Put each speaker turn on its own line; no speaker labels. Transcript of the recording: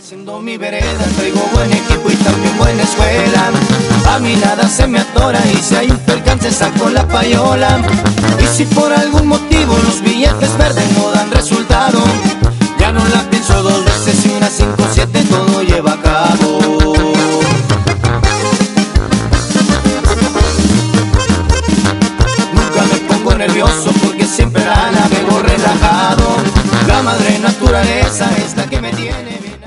Haciendo mi vereda, traigo buen equipo y también buena escuela. A mí nada se me atora y si hay un percance saco la payola. Y si por algún motivo los billetes verdes no dan resultado, ya no la pienso dos veces y una 5-7 todo lleva a cabo. Nunca me pongo nervioso porque siempre la navego relajado. La madre naturaleza es la que me tiene bien.